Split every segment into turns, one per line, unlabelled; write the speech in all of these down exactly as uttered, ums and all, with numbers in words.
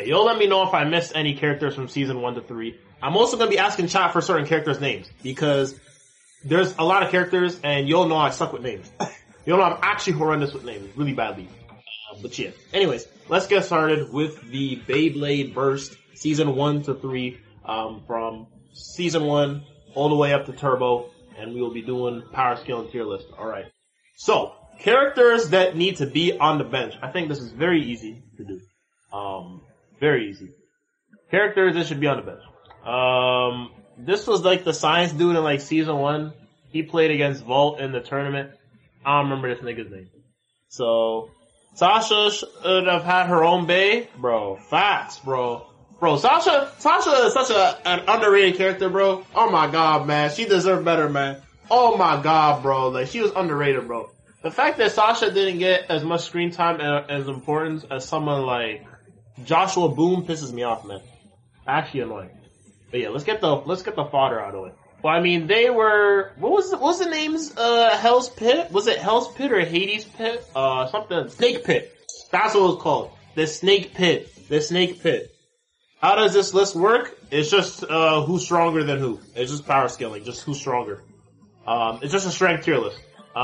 you'll let me know if I missed any characters from season one to three. I'm also going to be asking chat for certain characters' names because there's a lot of characters and you'll know I suck with names. You'll know I'm actually horrendous with names, really badly. Uh, but yeah. Anyways, let's get started with the Beyblade Burst season one to three, um, from season one all the way up to Turbo, and we will be doing power scale and tier list. Alright. So, characters that need to be on the bench. I think this is very easy to do. Um, very easy. Characters that should be on the bench. Um, this was like the science dude in like season one. He played against Volt in the tournament. I don't remember this nigga's name. So, Sasha should have had her own bay. Bro, facts, bro. Bro, Sasha, Sasha is such a, an underrated character, bro. Oh my god, man. She deserved better, man. Oh my god, bro. Like, she was underrated, bro. The fact that Sasha didn't get as much screen time and as importance as someone like Joshua Boom pisses me off, man. Actually annoying. But yeah, let's get the, let's get the fodder out of it. Well, I mean, they were, what was, what was the names, uh, Hell's Pit? Was it Hell's Pit or Hades Pit? Uh, something, Snake Pit. That's what it was called. The Snake Pit. The Snake Pit. How does this list work? It's just, uh, who's stronger than who. It's just power scaling, just who's stronger. Um, it's just a strength tier list.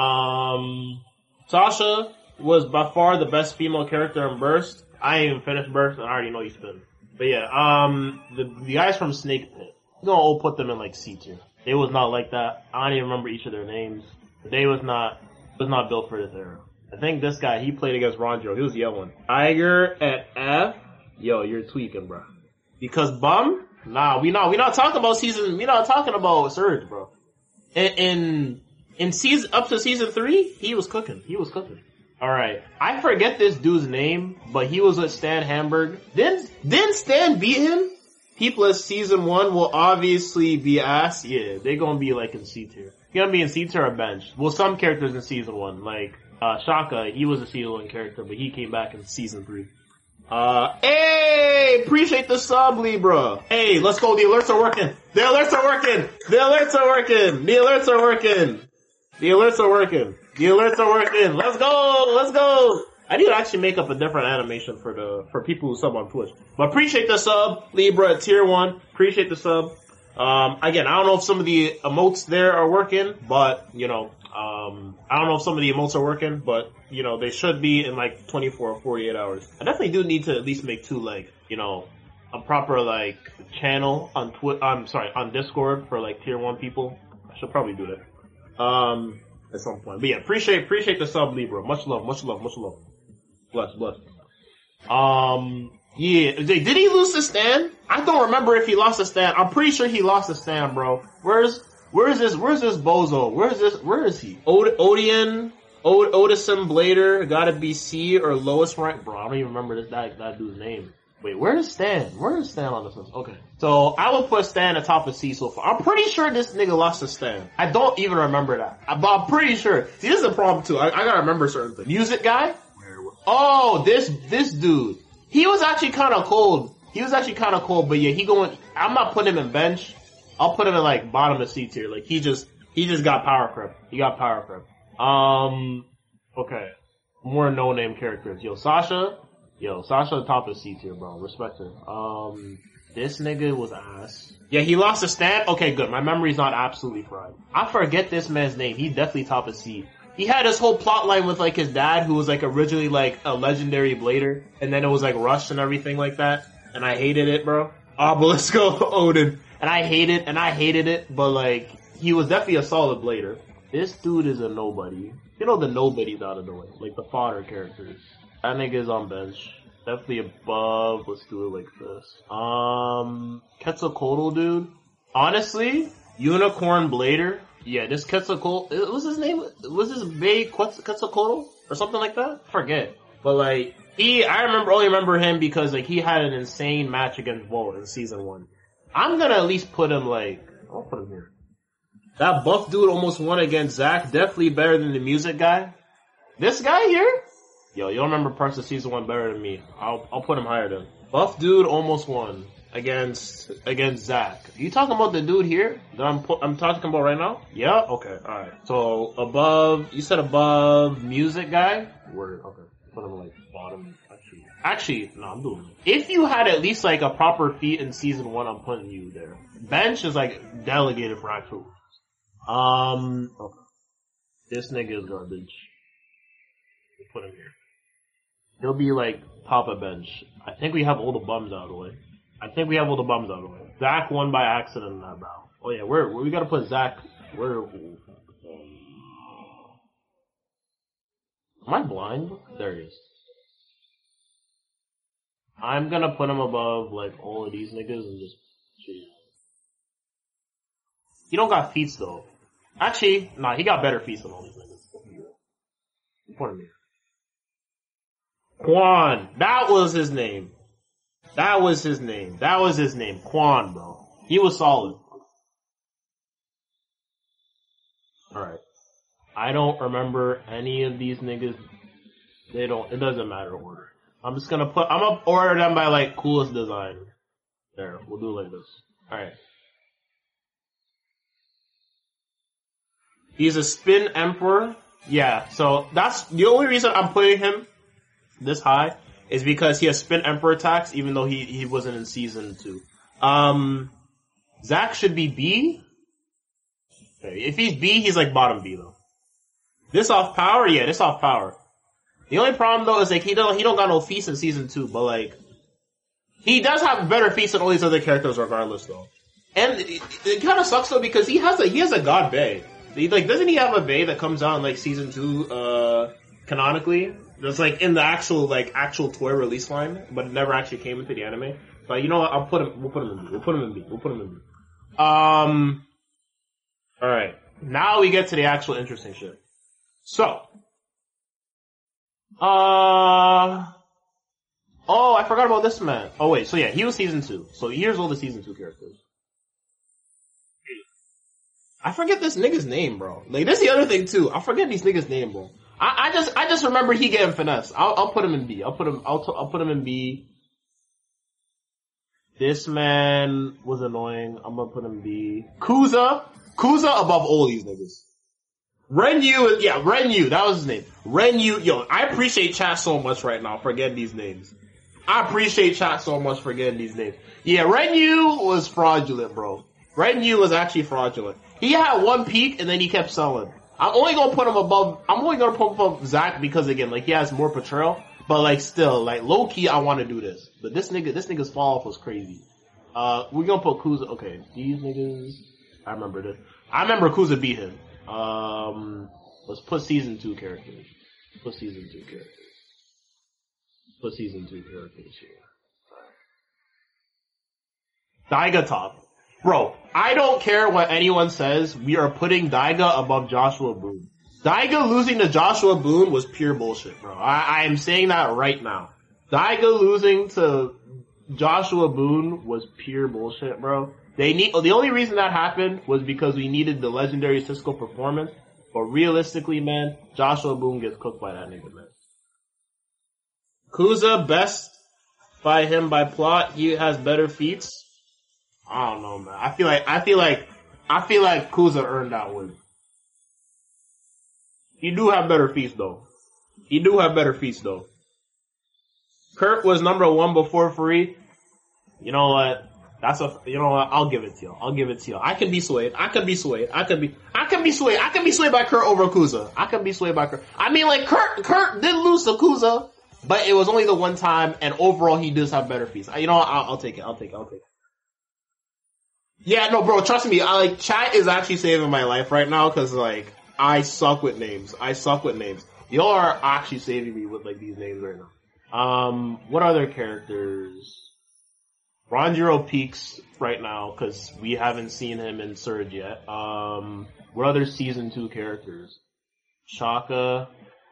Um, Sasha was by far the best female character in Burst. I ain't even finished Burst, and I already know you spin. But yeah, um, the, the guys from Snake Pit, we're gonna all put them in like C tier. They was not like that. I don't even remember each of their names. They was not, was not built for this era. I think this guy, he played against Ronjo. He was yelling. Iger at F? Yo, you're tweaking, bro. Because Bum? Nah, we not, we not talking about season, we not talking about Surge, bro. In, in, in season, up to season three, he was cooking. He was cooking. Alright. I forget this dude's name, but he was with Stan Hamburg. Didn't, didn't Stan beat him? People at season one will obviously be asked. Yeah, they're gonna be like in C tier. He's gonna be in C tier or bench. Well, some characters in season one, like, uh, Shaka, he was a season one character, but he came back in season three. Uh, hey, appreciate the sub, Libra. Hey, let's go. The alerts are working. The alerts are working. The alerts are working. The alerts are working. The alerts are working. The alerts are working. Let's go. Let's go. I need to actually make up a different animation for the, for people who sub on Twitch. But appreciate the sub, Libra at tier one. Appreciate the sub. Um, again, I don't know if some of the emotes there are working, but, you know, um, I don't know if some of the emotes are working, but, you know, they should be in like twenty-four or forty-eight hours. I definitely do need to at least make two, like, you know, a proper, like, channel on Twi- I'm sorry, on Discord for like tier one people. I should probably do that. Um, at some point. But yeah, appreciate, appreciate the sub, Libra. Much love, much love, much love. Bless, bless. Um, yeah, did he lose to Stan? I don't remember if he lost to Stan. I'm pretty sure he lost to Stan, bro. Where's, where's this, where's this bozo? Where's this, where is he? Od- Odian, Od- Odison Blader, gotta be C or lowest rank. Bro, I don't even remember this, that, that dude's name. Wait, where is Stan? Where is Stan on this list? Okay. So, I will put Stan atop of C so far. I'm pretty sure this nigga lost to Stan. I don't even remember that. I, but I'm pretty sure. See, this is a problem too. I, I gotta remember certain things. Music guy? Oh, this, this dude. He was actually kinda cold. He was actually kinda cold, but yeah, he going, I'm not putting him in bench. I'll put him in like bottom of C tier. Like he just, he just got power creep. He got power creep. Um, okay. More no-name characters. Yo, Sasha. Yo, Sasha top of C tier, bro. Respect her. Um, this nigga was ass. Yeah, he lost to Stan. Okay, good. My memory's not absolutely fried. I forget this man's name. He's definitely top of C. He had this whole plot line with like his dad who was like originally like a legendary blader and then it was like rushed and everything like that. And I hated it, bro. Obelisco Odin. And I hated and I hated it, but like he was definitely a solid blader. This dude is a nobody. You know the nobodies out of the way. Like the fodder characters. That nigga is on bench. Definitely above. Let's do it like this. Um Quetzalcoatl dude. Honestly, Unicorn Blader. Yeah, this Quetzalcoatl, what's his name? Was his Bay Quetzalcoatl? Or something like that? I forget. But like, he, I remember, only remember him because like he had an insane match against Volt in season one. I'm gonna at least put him like, I'll put him here. That buff dude almost won against Zach. Definitely better than the music guy. This guy here? Yo, you don't remember parts of season one better than me. I'll, I'll put him higher then. Buff dude almost won against, against Zach. You talking about the dude here that I'm, I'm talking about right now? Yeah? Okay, alright. So, above, you said above music guy? Word, okay. Put him like bottom, actually. Actually, no, I'm doing it. If you had at least like a proper feat in season one, I'm putting you there. Bench is like delegated for actual. Um, okay. This nigga is garbage. Put him here. He'll be like top of bench. I think we have all the bums out of the way. I think we have all the bums out of the way. Zach won by accident in that battle. Oh yeah, where, where we gotta put Zach? Where? Am I blind? There he is. I'm gonna put him above like all of these niggas and just cheat. He don't got feats though. Actually, nah, he got better feats than all these niggas. Put him here. Quan. That was his name. That was his name. That was his name. Quan, bro. He was solid. Alright. I don't remember any of these niggas. They don't, it doesn't matter order. I'm just gonna put, I'm gonna order them by like coolest design. There, we'll do it like this. Alright. He's a spin emperor. Yeah, so that's the only reason I'm putting him this high is because he has spin emperor attacks even though he, he wasn't in season two. Um, Zach should be B. Okay, if he's B, he's like bottom B though. This off power? Yeah, this off power. The only problem though is like he don't, he don't got no feats in season two, but like, he does have better feats than all these other characters regardless though. And it, it kind of sucks though because he has a, he has a god bay. He, like, doesn't he have a bay that comes out in like season two, uh, canonically? That's like in the actual, like, actual toy release line, but it never actually came into the anime. But you know what? I'll put him, we'll put him in B. We'll put him in B. We'll put him in B. Um, alright. Now we get to the actual interesting shit. So. Uh, oh, I forgot about this man. Oh wait, so yeah, he was season two. So here's all the season two characters. I forget this nigga's name, bro. Like, that's the other thing too. I forget these niggas' name, bro. I, I just, I just remember he getting finesse. I'll, I'll put him in B. I'll put him, I'll, t- I'll put him in B. This man was annoying. I'm gonna put him in B. Kuza. Kuza above all these niggas. Renyu, yeah, Renyu, that was his name. Renyu, yo, I appreciate chat so much right now for getting these names. I appreciate chat so much for getting these names. Yeah, Renyu was fraudulent, bro. Renyu was actually fraudulent. He had one peak and then he kept selling. I'm only gonna put him above, I'm only gonna put him above Zach because again, like he has more portrayal, but like still, like low key I wanna do this. But this nigga, this nigga's fall off was crazy. Uh, we're gonna put Kuza, okay, these niggas, I remember this. I remember Kuza beat him. Um, let's put season two characters. Put season two characters. Put season two characters here. Daiga top. Bro, I don't care what anyone says, we are putting Daiga above Joshua Boone. Daiga losing to Joshua Boone was pure bullshit, bro. I, I am saying that right now. Daiga losing to Joshua Boone was pure bullshit, bro. They need, the only reason that happened was because we needed the legendary Cisco performance, but realistically, man, Joshua Boone gets cooked by that nigga, man. Kuza, best by him by plot, he has better feats. I don't know, man. I feel like, I feel like, I feel like Kuza earned that win. He do have better feats though. He do have better feats though. Kurt was number one before free. You know what? That's a, you know what? I'll give it to you. I'll give it to you. I can be swayed. I can be swayed. I can be, I can be swayed. I can be swayed by Kurt over Kuza. I can be swayed by Kurt. I mean, like, Kurt, Kurt did lose to Kuza, but it was only the one time, and overall he does have better feats. You know what? I'll, I'll take it. I'll take it. I'll take it. Yeah, no, bro, trust me. I like, chat is actually saving my life right now, cause like, I suck with names. I suck with names. Y'all are actually saving me with like these names right now. Um, what other characters? Ranjiro peaks right now, cause we haven't seen him in Surge yet. Um, what other season two characters? Shaka.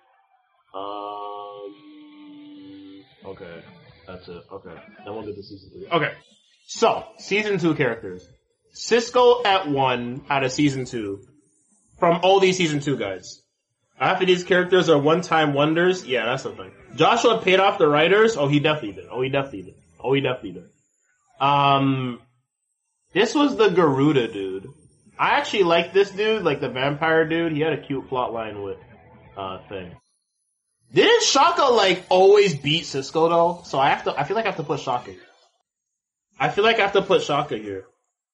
Um, okay. That's it. Okay. Then we'll get to season three. Okay. So, season two characters. Cisco at one out of season two. From all these season two guys. After these characters are one-time wonders, yeah, that's the thing. Joshua paid off the writers? Oh, he definitely did. Oh, he definitely did. Oh, he definitely did. Um, this was the Garuda dude. I actually like this dude, like the vampire dude. He had a cute plot line with, uh, thing. Didn't Shaka like always beat Cisco though? So I have to. I feel like I have to put Shaka here. I feel like I have to put Shaka here.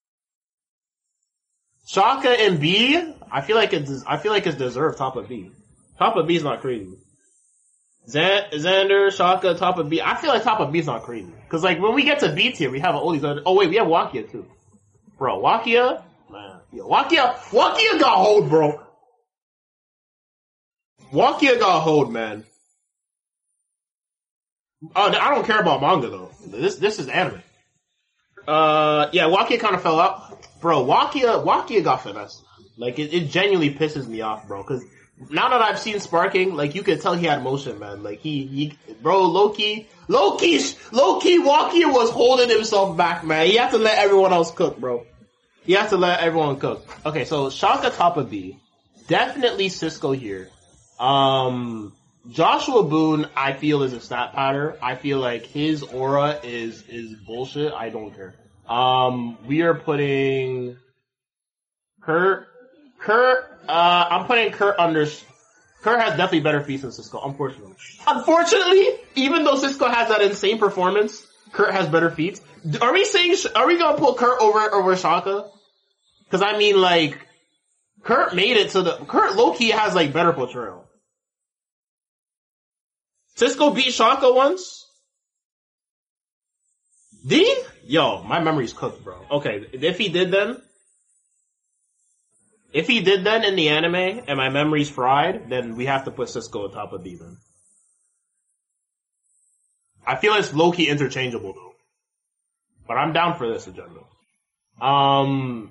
Shaka and B. I feel like it's. I feel like it's deserved top of B. Top of B is not crazy. Zan- Xander, Shaka, top of B. I feel like top of B is not crazy. Cause like when we get to B tier, we have all these other. Oh wait, we have Wakia too. Bro, Wakia, man, yeah, Wakia, Wakia got hold, bro. Wakia got hold, man. Oh, I don't care about manga though. This this is anime. Uh, yeah, Wakia kind of fell out, bro. Wakia, Wakia got finesse. Like it, it genuinely pisses me off, bro. Cause now that I've seen Sparking, like you could tell he had motion, man. Like he, he, bro, Loki, Loki, Loki, Wakia was holding himself back, man. He had to let everyone else cook, bro. He has to let everyone cook. Okay, so Shaka top of B. Definitely Cisco here. Um, Joshua Boone, I feel is a stat pattern. I feel like his aura is, is bullshit. I don't care. Um, we are putting Kurt, Kurt, uh, I'm putting Kurt under, Kurt has definitely better feats than Cisco, unfortunately. Unfortunately, even though Cisco has that insane performance, Kurt has better feats. Are we saying, are we gonna put Kurt over, over Shaka? Cause I mean like, Kurt made it to the, Kurt low-key has like better portrayal. Cisco beat Shaka once? Did he? Yo, my memory's cooked, bro. Okay, if he did then, if he did then in the anime and my memory's fried, then we have to put Cisco on top of B then. I feel it's low-key interchangeable though. But I'm down for this agenda. Um,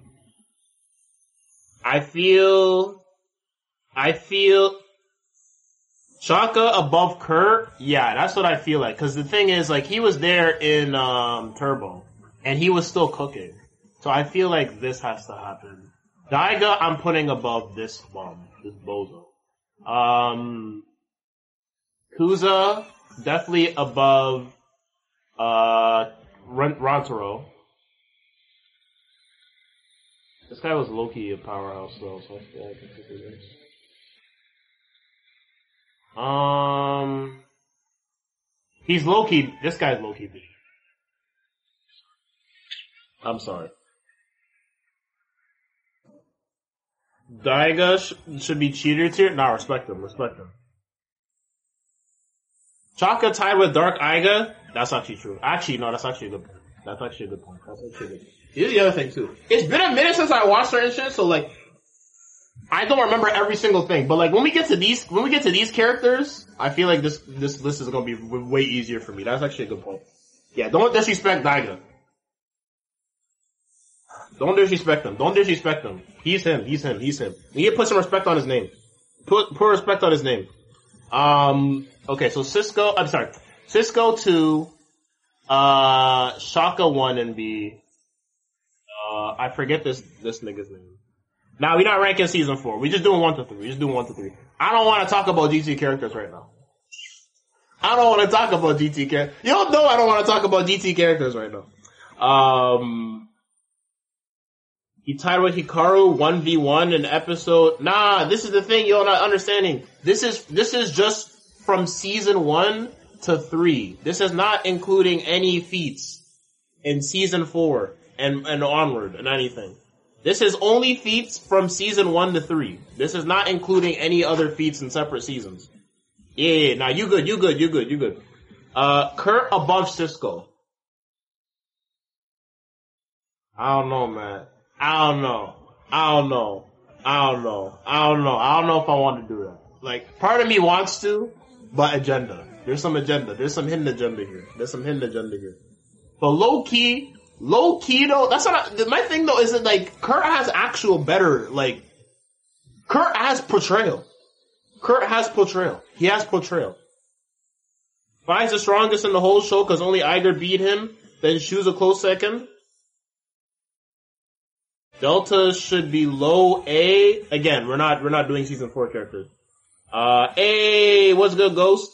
I feel, I feel Shaka above Kurt. Yeah, that's what I feel like. Cause the thing is, like, he was there in, um, Turbo. And he was still cooking. So I feel like this has to happen. Daiga, I'm putting above this bum. This bozo. Um, Kuza, definitely above, uh, Rantaro. This guy was low-key a powerhouse though, so I feel like I can do this. Um, he's low-key, this guy's low-key B. I'm sorry. Daiga sh- should be cheater tier? Nah, respect him, respect him. Chaka tied with Dark Aiga? That's actually true. Actually, no, that's actually a good point. That's actually a good point. That's actually a good point. Here's the other thing too. It's been a minute since I watched certain shit, so like, I don't remember every single thing. But like, when we get to these, when we get to these characters, I feel like this, this list is gonna be w- way easier for me. That's actually a good point. Yeah, don't disrespect Daiga. Don't disrespect him. Don't disrespect him. He's him. He's him. He's him. We need to put some respect on his name. Put, put respect on his name. Um, okay, so Cisco, I'm sorry. Cisco two, uh, Shaka one and B. Uh, I forget this, this nigga's name. Now, we're not ranking season four. We're just doing one to three. We're just doing one to three. I don't want to talk about G T characters right now. I don't want to talk about G T characters. You don't know I don't want to talk about G T characters right now. Um, he tied with Hikaru one v one in episode, nah, this is the thing you're not understanding. This is, this is just from season one to three. This is not including any feats in season four and, and onward and anything. This is only feats from season one to three. This is not including any other feats in separate seasons. Yeah, yeah, nah, you good, you good, you good, you good. Uh, Kurt above Cisco. I don't know, man. I don't know. I don't know. I don't know. I don't know. I don't know if I want to do that. Like, part of me wants to, but agenda. There's some agenda. There's some hidden agenda here. There's some hidden agenda here. But low key, low key though, that's not, my thing though is that like, Kurt has actual better, like, Kurt has portrayal. Kurt has portrayal. He has portrayal. Fi's the strongest in the whole show because only Iger beat him, then Shu's a close second. Delta should be low A. Again, we're not, we're not doing season four characters. Uh, A, what's good, Ghost?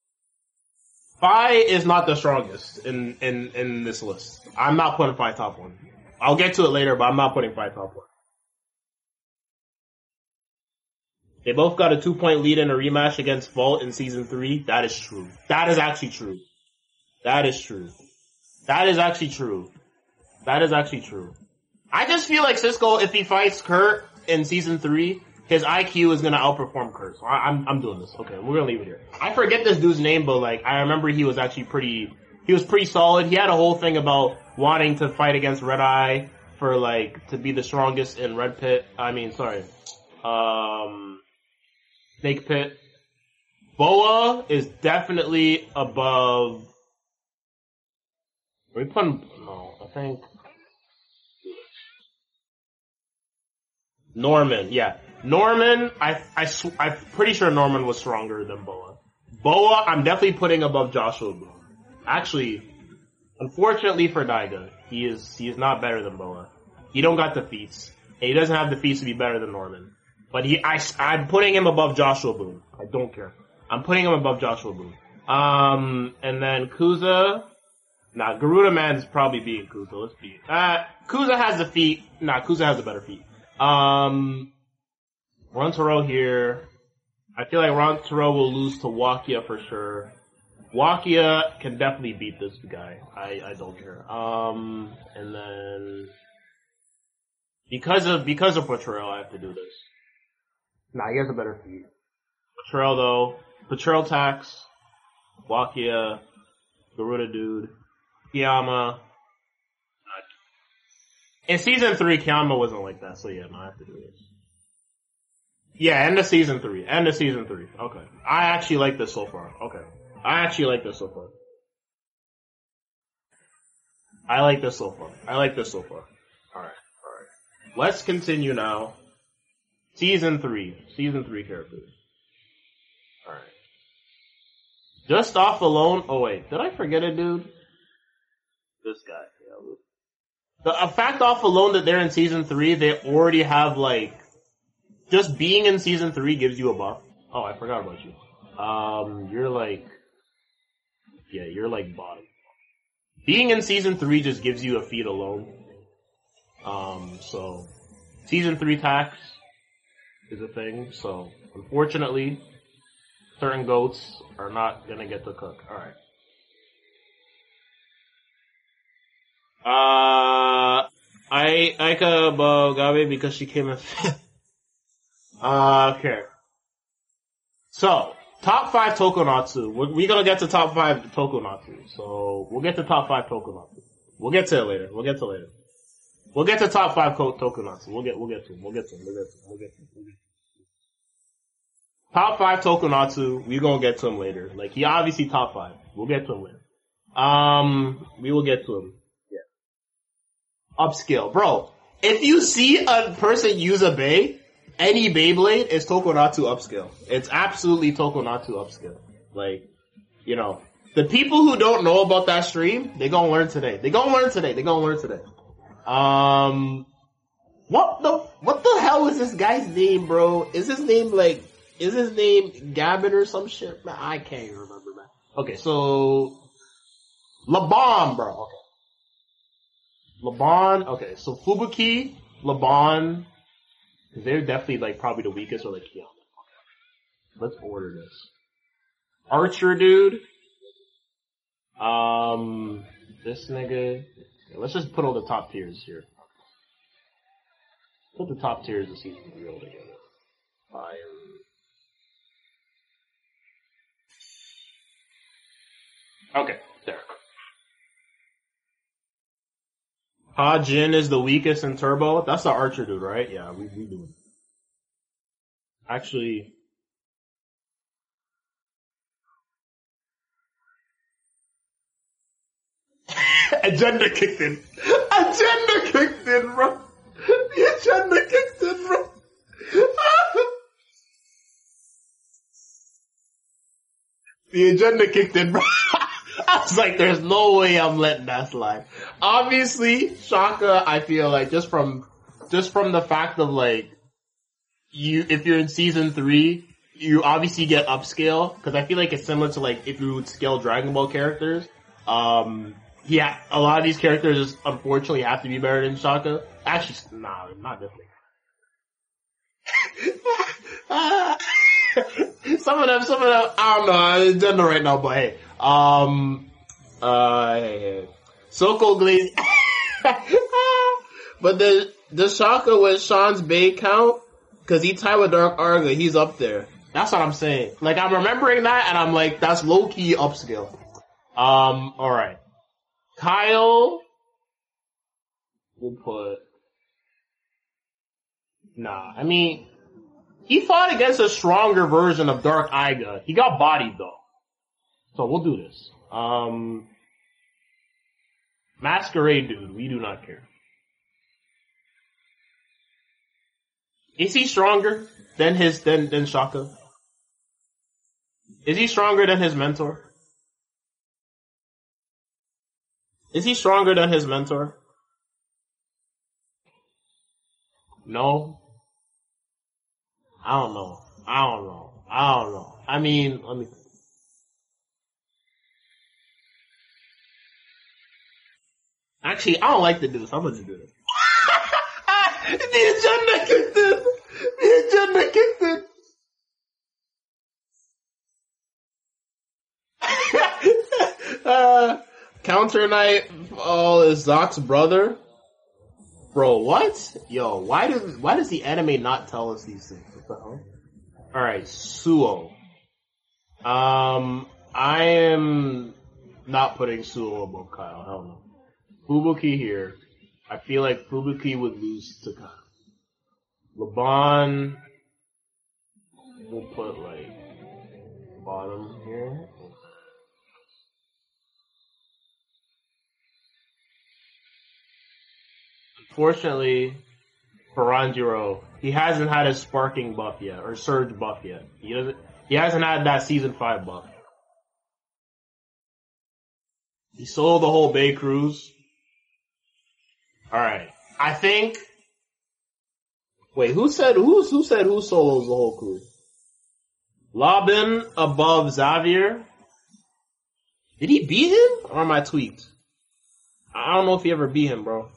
Fi is not the strongest in, in, in this list. I'm not putting Fi top one. I'll get to it later, but I'm not putting Fi top one. They both got a two-point lead in a rematch against Vault in season three. That is true. That is actually true. That is true. That is actually true. That is actually true. I just feel like Cisco, if he fights Kurt in season three, his I Q is gonna outperform Kurt. So I, I'm I'm doing this. Okay, we're gonna leave it here. I forget this dude's name, but like I remember he was actually pretty. He was pretty solid. He had a whole thing about wanting to fight against Red Eye for like to be the strongest in Red Pit. I mean, sorry, um, Snake Pit. Boa is definitely above. Are we putting? No, I think. Norman, yeah. Norman, I, I, sw- I'm pretty sure Norman was stronger than Boa. Boa, I'm definitely putting above Joshua Boone. Actually, unfortunately for Daiga, he is, he is not better than Boa. He don't got the feats. And he doesn't have the feats to be better than Norman. But he, I, I'm putting him above Joshua Boone. I don't care. I'm putting him above Joshua Boone. Um, and then Kuza, nah, Garuda Man is probably beating Kuza, let's be, uh, Kuza has the feat, nah, Kuza has a better feat. Um, Ron Taro here. I feel like Ron Taro will lose to Wakia for sure. Wakia can definitely beat this guy. I, I don't care. Um, and then because of because of Potrero, I have to do this. Nah, he has a better feat. Potrero though, Potrero tax, Wakia, Garuda dude, Kiyama. In season three, Kiyama wasn't like that, so yeah, no, I have to do this. Yeah, end of season three. End of season three. Okay. I actually like this so far. Okay. I actually like this so far. I like this so far. I like this so far. Alright, alright. Let's continue now. Season three. Season three characters. Alright. Just off alone, oh wait, did I forget a dude? This guy. Yeah, the a fact off alone that they're in season three, they already have like, just being in season three gives you a buff. Oh, I forgot about you. Um, you're like, yeah, you're like bottom. Being in season three just gives you a feat alone. Um, so, season three tax is a thing, so unfortunately, certain goats are not gonna get to cook. Alright. Uh, I, Aika above Gabe because she came in fifth. Uh, okay. So, top five Tokonatsu. We're, we're gonna get to top five Tokonatsu. So, we'll get to top five Tokonatsu. We'll get to it later. We'll get to it later. We'll get to top five Tokonatsu. We'll get, we'll get to them. We'll get to them. We'll get to them. We'll get to them. We'll get to them. Top five Tokonatsu. We're gonna get to him later. Like, he obviously top five. We'll get to him later. Um, we will get to him. Yeah. Upscale. Bro, if you see a person use a Bay, any Beyblade is Tokonatsu upscale. It's absolutely Tokonatsu upscale. Like, you know, the people who don't know about that stream, they gonna learn today. They gonna learn today. They gonna learn today. Um, what the, what the hell is this guy's name, bro? Is his name like, is his name Gavin or some shit? Man, I can't even remember, man. Okay, so, Laban, bro. Okay. Laban, okay, so Fubuki, Laban, because they're definitely like probably the weakest or like Kiyama. Okay. Let's order this. Archer dude. Um, this nigga. Okay, let's just put all the top tiers here. Put the top tiers of season three all together. Fire. Okay, there. Ha Jin is the weakest in Turbo. That's the Archer dude, right? Yeah, we we do it. Actually, agenda kicked in. Agenda kicked in, bro. The agenda kicked in, bro. The agenda kicked in, bro. I was like, there's no way I'm letting that slide. Obviously, Shaka, I feel like just from, just from the fact of like, you, if you're in season three, you obviously get upscale, cause I feel like it's similar to like, if you would scale Dragon Ball characters. Um, yeah, a lot of these characters unfortunately have to be better than Shaka. Actually, nah, not definitely. some of them, some of them, I don't know, I don't know right now, but hey. Um, uh, hey, hey. Soko Glaze. But the, the Shaka with Sean's Bay count, cause he tied with Dark Arga, he's up there. That's what I'm saying. Like, I'm remembering that, and I'm like, that's low-key upscale. Um, alright. Kyle, we'll put, nah, I mean, he fought against a stronger version of Dark Aiga. He got bodied, though. So we'll do this. Um, Masquerade Dude, we do not care. Is he stronger than his, than, than Shaka? Is he stronger than his mentor? Is he stronger than his mentor? No. I don't know. I don't know. I don't know. I mean, let me. Actually, I don't like the dude, so I'm gonna do it. The agenda kicked in. The agenda kicked in. uh, Counter Knight oh, is Zock's brother. Bro, what? Yo, why does why does the anime not tell us these things? What the hell? Alright, Suo. Um, I am not putting Suo above Kyle. Hell no. Fubuki here. I feel like Fubuki would lose to Kyle. Laban, we'll put like bottom here. Unfortunately, for Ranjiro, he hasn't had his sparking buff yet, or surge buff yet. He doesn't. He hasn't had that season five buff. He sold the whole Bay Cruise. All right, I think. Wait, who said who's who said who solos the whole crew? Labin above Xavier. Did he beat him, or am I tweaked? I don't know if he ever beat him, bro.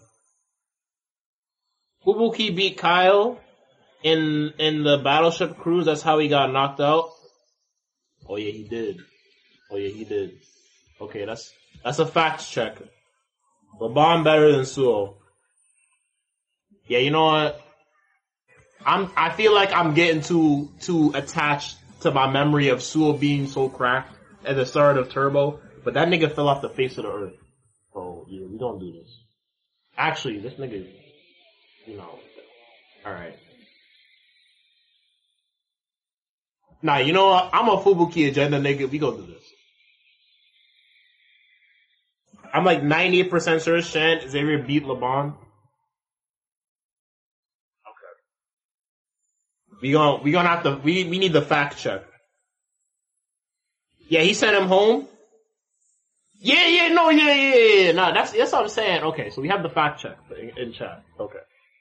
Fubuki beat Kyle in in the Battleship Cruise. That's how he got knocked out. Oh yeah, he did. Oh yeah, he did. Okay, that's that's a fact check. Laban better than Suo. Yeah, you know what? I'm. I feel like I'm getting too too attached to my memory of Suo being so cracked at the start of Turbo, but that nigga fell off the face of the earth. Oh yeah, we don't do this. Actually, this nigga. You know, alright. Nah, you know what? I'm a Fubuki agenda nigga. We gonna do this. I'm like ninety-eight percent sure Shan Xavier beat Laban. Okay. We gonna, we gonna have to, we, we need the fact check. Yeah, he sent him home. Yeah, yeah, no, yeah, yeah, yeah, yeah. No, that's, that's what I'm saying. Okay, so we have the fact check in, in chat. Okay.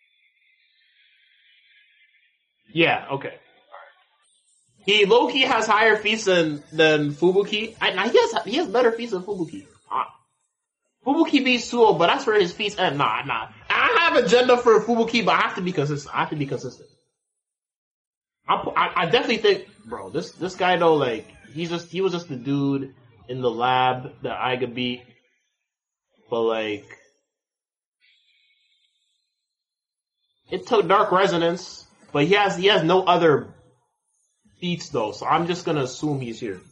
Yeah, okay. He low-key has higher feats than, than Fubuki. I, nah, he has, he has better feats than Fubuki. Ah. Fubuki beats Suo, but that's where his feats end. Nah, nah. I have agenda for Fubuki, but I have to be consistent. I have to be consistent. I, I, I definitely think, bro, this, this guy though, like, he's just, he was just the dude in the lab that Aiga beat. But like, it took Dark Resonance. But he has he has no other feats though, so I'm just gonna assume he's here.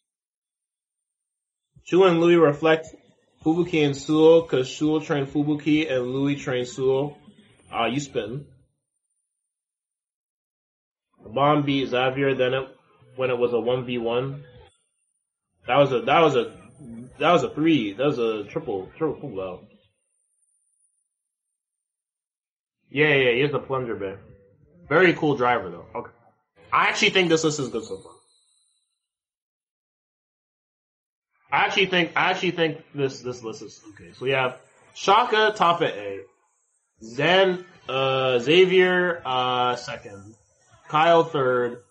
Shu and Louis reflect Fubuki and Suo, cause Shu trained Fubuki and Louis trained Suo. Ah, uh, you spin. Laban beat Xavier then it, when it was a one v one. That was a that was a that was a three. That was a triple triple blow. Yeah, yeah, here's the plunger bear. Very cool driver though. Okay. I actually think this list is good so far. I actually think I actually think this this list is okay. So we have Shaka top at A. Then uh Xavier uh second. Kyle third.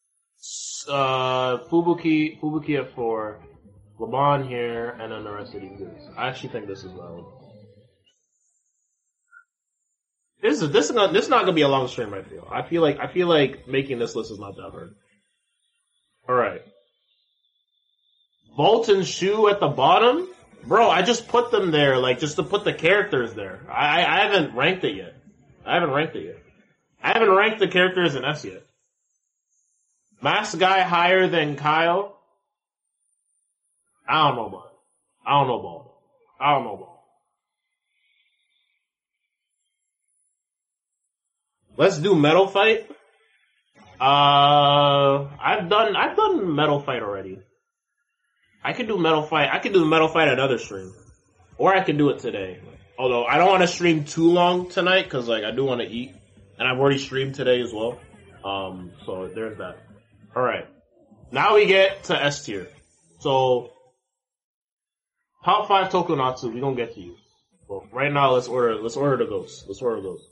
Uh Fubuki Fubuki at four. Laban here, and then the rest of these dudes. I actually think this is well. This is this is not this is not gonna be a long stream. I feel. I feel like I feel like making this list is not that hard. All right. Vault and Shu at the bottom, bro. I just put them there, like just to put the characters there. I I haven't ranked it yet. I haven't ranked it yet. I haven't ranked the characters in S yet. Mask Guy higher than Kyle. I don't know about it. I don't know about it. I don't know about it. Let's do Metal Fight. Uh, I've done, I've done Metal Fight already. I could do Metal Fight, I could do Metal Fight another stream. Or I could do it today. Although, I don't want to stream too long tonight, cause like, I do want to eat. And I've already streamed today as well. Um, so there's that. Alright. Now we get to S tier. So, top five Tokunatsu, we gonna get to you. Well, right now, let's order, let's order the ghosts. Let's order those.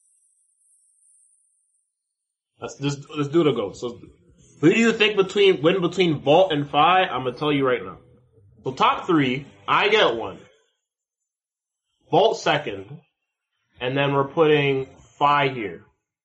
Let's just let's do the ghosts. So, who do you think between win between Vault and Fi? I'm gonna tell you right now. So top three, I get one. Vault second, and then we're putting Fi here.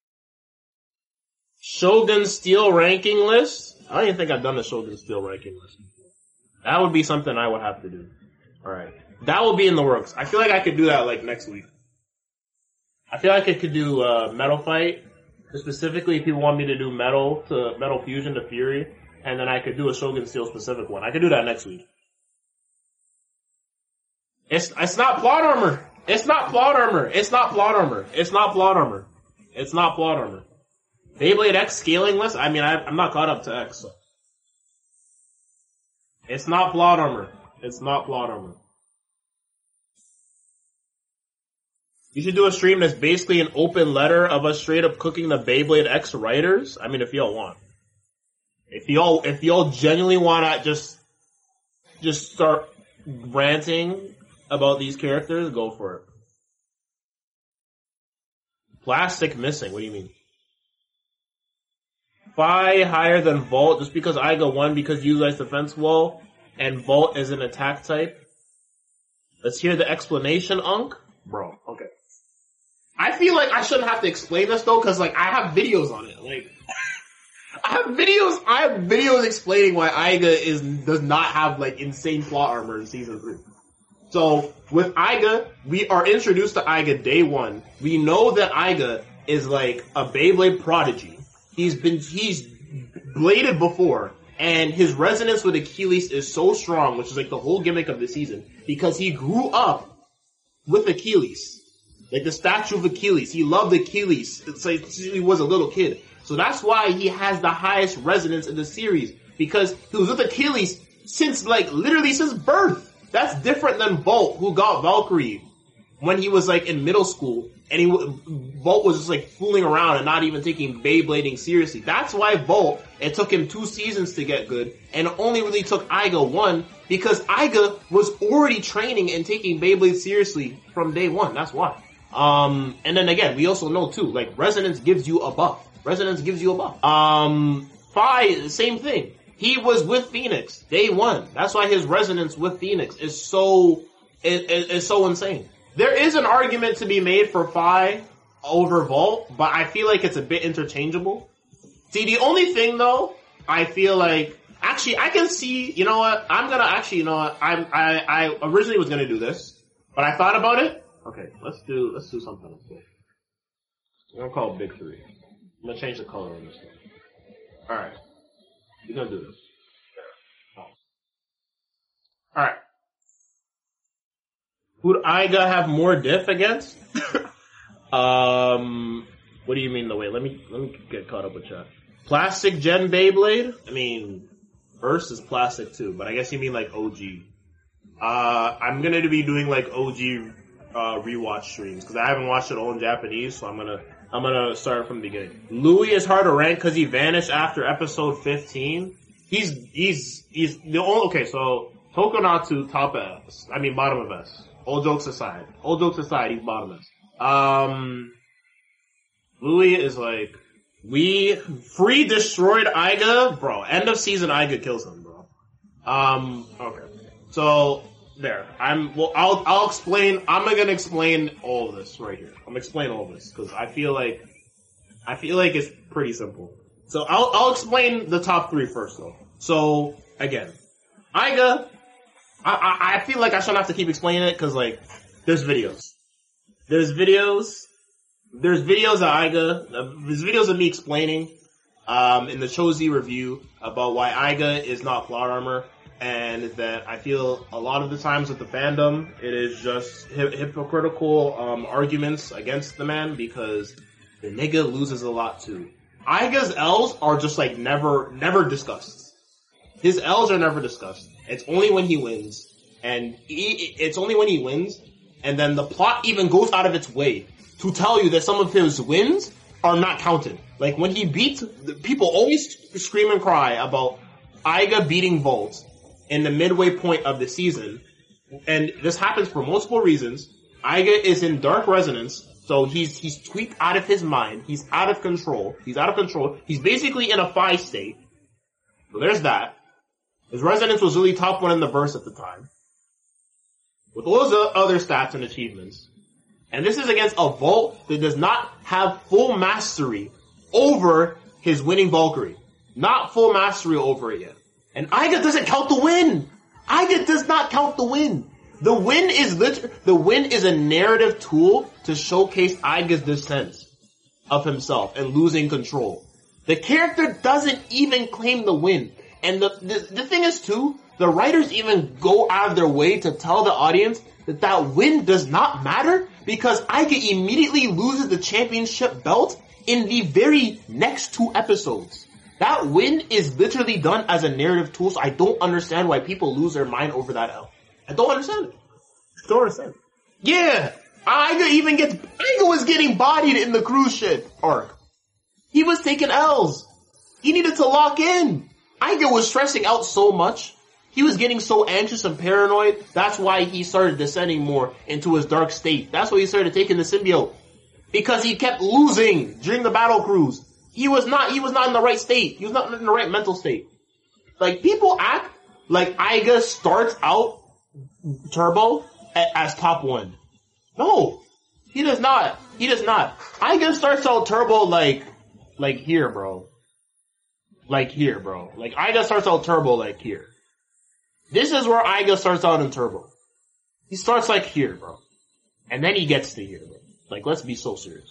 Shogun Steel ranking list. I don't even think I've done the Shogun Steel ranking list. That would be something I would have to do. All right, that will be in the works. I feel like I could do that like next week. I feel like I could do uh, Metal Fight. Specifically, if people want me to do Metal to Metal Fusion to Fury, and then I could do a Shogun Steel specific one. I could do that next week. It's it's not plot armor. It's not plot armor. It's not plot armor. It's not plot armor. It's not plot armor. Beyblade X scaling list. I mean, I, I'm not caught up to X. So. It's not plot armor. It's not plot armor. You should do a stream that's basically an open letter of us straight up cooking the Beyblade X writers. I mean, if y'all want. If y'all, if y'all genuinely wanna just, just start ranting about these characters, go for it. Plastic missing, what do you mean? Fi higher than Vault, just because I go one because you guys defense wall, and Vault is an attack type. Let's hear the explanation, Unk. Bro, okay. I feel like I shouldn't have to explain this though, cause like I have videos on it. Like, I have videos, I have videos explaining why Aiga is, does not have like insane plot armor in season three. So, with Aiga, we are introduced to Aiga day one. We know that Aiga is like a Beyblade prodigy. He's been, he's bladed before, and his resonance with Achilles is so strong, which is like the whole gimmick of the season, because he grew up with Achilles. Like the statue of Achilles. He loved Achilles since he was a little kid. So that's why he has the highest resonance in the series. Because he was with Achilles since like, literally since birth. That's different than Vault, who got Valkyrie when he was like in middle school. And he, Vault was just like fooling around and not even taking Beyblading seriously. That's why Vault, it took him two seasons to get good. And it only really took Aiga one. Because Aiga was already training and taking Beyblade seriously from day one. That's why. Um, and then again, we also know too, like, resonance gives you a buff. Resonance gives you a buff. Um, Fi, same thing. He was with Phoenix, day one. That's why his resonance with Phoenix is so, is, is, is so insane. There is an argument to be made for Fi over Vault, but I feel like it's a bit interchangeable. See, the only thing though, I feel like, actually, I can see, you know what, I'm gonna, actually, you know what, I, I, I originally was gonna do this, but I thought about it. Okay, let's do, let's do something. I'm gonna call it Big Three. I'm gonna change the color on this one. Alright. We're gonna do this. Alright. Who'd Aiga have more diff against? um, what do you mean, the way? Let me, let me get caught up with chat. Plastic Gen Beyblade? I mean, Burst is plastic too, but I guess you mean like O G. Uh, I'm gonna be doing like O G Uh, rewatch streams because I haven't watched it all in Japanese, so I'm gonna I'm gonna start from the beginning. Louis is hard to rank because he vanished after episode fifteen. He's he's he's the only okay. So Tokunatsu top S, I mean bottom of S. All jokes aside, all jokes aside, he's bottom S. Um, Louis is like we free destroyed Aiga, bro. End of season Aiga kills him, bro. Um, okay, so. there. I'm, well, I'll, I'll explain, I'm gonna explain all of this right here. I'm gonna explain all of this, because I feel like, I feel like it's pretty simple. So I'll, I'll explain the top three first though. So, again, Iga, I, I, I feel like I shouldn't have to keep explaining it, because like, there's videos. There's videos, there's videos of Iga, uh, there's videos of me explaining, um, in the Chozy review about why Iga is not plot armor. And that I feel a lot of the times with the fandom, it is just hi- hypocritical um, arguments against the man, because the nigga loses a lot too. Iga's L's are just like never, never discussed. His L's are never discussed. It's only when he wins, and he, it's only when he wins, and then the plot even goes out of its way to tell you that some of his wins are not counted. Like when he beats, people always scream and cry about Iga beating Volt in the midway point of the season, and this happens for multiple reasons. Iga is in Dark Resonance, so he's he's tweaked out of his mind. He's out of control. He's out of control. He's basically in a Phi state. So there's that. His Resonance was really top one in the verse at the time, with all the other stats and achievements. And this is against a Volt that does not have full mastery over his winning Valkyrie. Not full mastery over it yet. And Iga doesn't count the win. Iga does not count the win. The win is lit- the win is a narrative tool to showcase Iga's descent of himself and losing control. The character doesn't even claim the win. And the, the, the thing is too, the writers even go out of their way to tell the audience that that win does not matter, because Iga immediately loses the championship belt in the very next two episodes. That win is literally done as a narrative tool, so I don't understand why people lose their mind over that L. I don't understand it. I don't understand it. Yeah! Iga even gets, Iga was getting bodied in the cruise ship arc. He was taking L's. He needed to lock in. Iga was stressing out so much. He was getting so anxious and paranoid. That's why he started descending more into his dark state. That's why he started taking the symbiote. Because he kept losing during the battle cruise. He was not, he was not in the right state. He was not in the right mental state. Like, people act like Iga starts out Turbo a- as top one. No. He does not. He does not. Iga starts out Turbo like, like here, bro. Like here, bro. Like, Iga starts out Turbo like here. This is where Iga starts out in Turbo. He starts like here, bro. And then he gets to here, bro. Like, let's be so serious.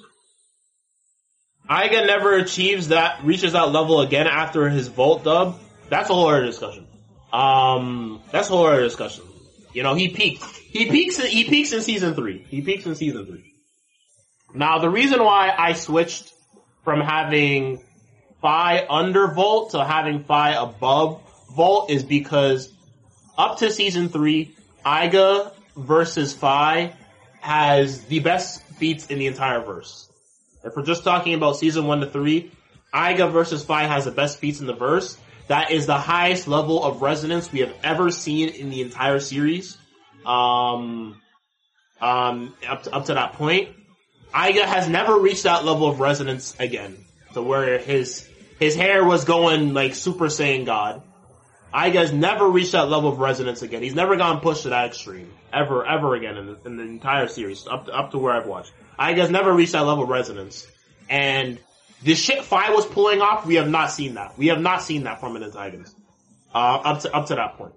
Iga never achieves that, reaches that level again after his Volt dub. That's a whole other discussion. Um, that's a whole other discussion. You know, he peaked. He peaks in, he peaks in season three. He peaks in season three. Now, the reason why I switched from having Phi under Volt to having Phi above Volt is because up to season three, Iga versus Phi has the best beats in the entire verse. If we're just talking about season one to three, Iga versus Phi has the best beats in the verse. That is the highest level of resonance we have ever seen in the entire series. Um, um, up to, up to that point. Iga has never reached that level of resonance again. To where his, his hair was going like Super Saiyan God. Iga's never reached that level of resonance again. He's never gone pushed to that extreme. Ever, ever again in the, in the entire series. Up to, up to where I've watched. Iga's never reached that level of resonance. And the shit Phi was pulling off, we have not seen that. We have not seen that from an antagonist. Uh, up to, up to that point.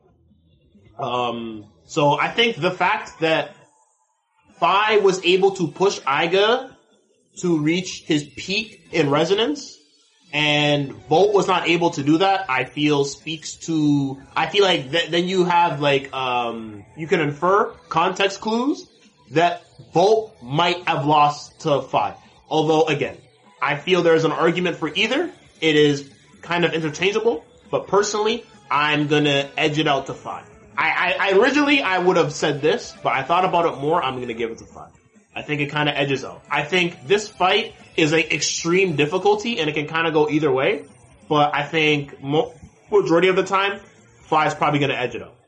Um, so I think the fact that Phi was able to push Iga to reach his peak in resonance, and Volt was not able to do that, I feel speaks to, I feel like th- then you have like, um, you can infer context clues that Volt might have lost to Phi. Although, again, I feel there's an argument for either. It is kind of interchangeable, but personally, I'm gonna edge it out to Phi. I, I, I originally, I would have said this, but I thought about it more, I'm gonna give it to Phi. I think it kind of edges out. I think this fight is like extreme difficulty, and it can kind of go either way, but I think mo- majority of the time, Phi is probably gonna edge it out.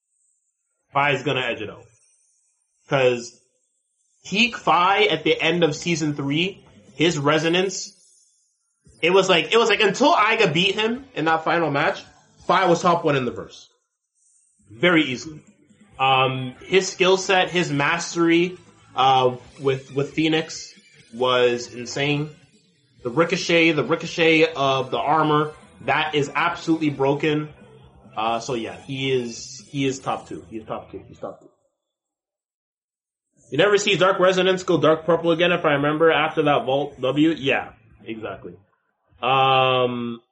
Phi is gonna edge it out. Cause peak Phi at the end of season three, his resonance, it was like, it was like until Iga beat him in that final match, Phi was top one in the verse. Very easily. Um, his skill set, his mastery, uh, with, with Phoenix was insane. The ricochet, the ricochet of the armor, that is absolutely broken. Uh, so yeah, he is, he is top two. He is top two. He's top two. You never see Dark Resonance go dark purple again, if I remember, after that Vault W? Yeah, exactly. Um,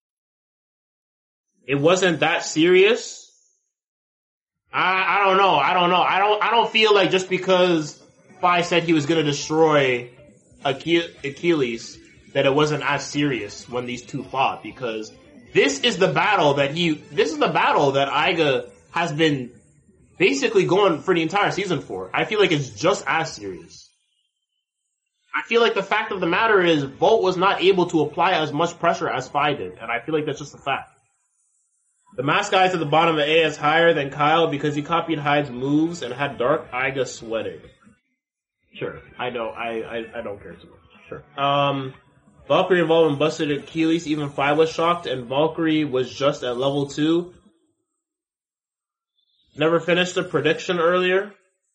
it wasn't that serious. I, I don't know. I don't know. I don't, I don't feel like just because Fi said he was gonna destroy Achilles that it wasn't as serious when these two fought, because this is the battle that he, this is the battle that Iga has been basically going for the entire season for. I feel like it's just as serious. I feel like the fact of the matter is Volt was not able to apply as much pressure as Fi did, and I feel like that's just a fact. The mask guys at the bottom of A is higher than Kyle because he copied Hyde's moves and had Dark Iga sweating. Sure. I don't, I, I, I don't care too much. Sure. Um, Valkyrie involved and busted Achilles, even Fi was shocked, and Valkyrie was just at level two. Never finished the prediction earlier.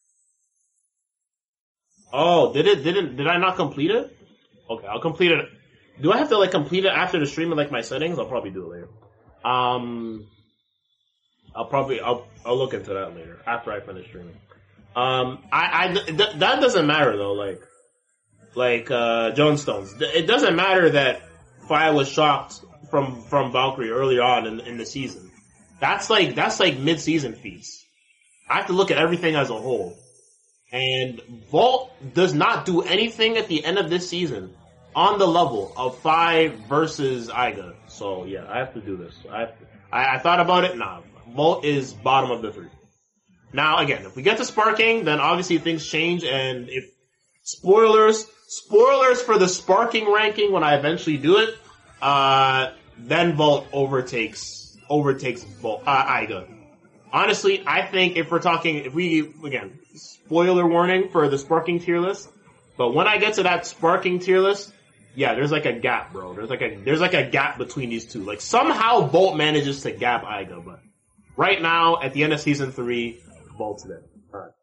Oh, did it, didn't, did I not complete it? Okay, I'll complete it. Do I have to like complete it after the stream with like my settings? I'll probably do it later. Um, I'll probably, I'll, I'll look into that later after I finish streaming. Um, I, I, th- that doesn't matter though, like, like, uh, Jonestones. It doesn't matter that Fi was shocked from, from Valkyrie early on in, in the season. That's like, that's like mid-season feats. I have to look at everything as a whole. And Vault does not do anything at the end of this season on the level of Fi versus Iga. So yeah, I have to do this. I have to, I, I thought about it. Nah, Vault is bottom of the three. Now again, if we get to Sparking, then obviously things change, and if spoilers, spoilers for the Sparking ranking when I eventually do it, uh, then Vault overtakes overtakes Vault, uh, Iga. Honestly, I think if we're talking, if we, again, spoiler warning for the Sparking tier list, but when I get to that Sparking tier list, yeah, there's like a gap, bro. There's like a, there's like a gap between these two. Like somehow Volt manages to gap Iga, but right now, at the end of season three, Volt's there. Alright.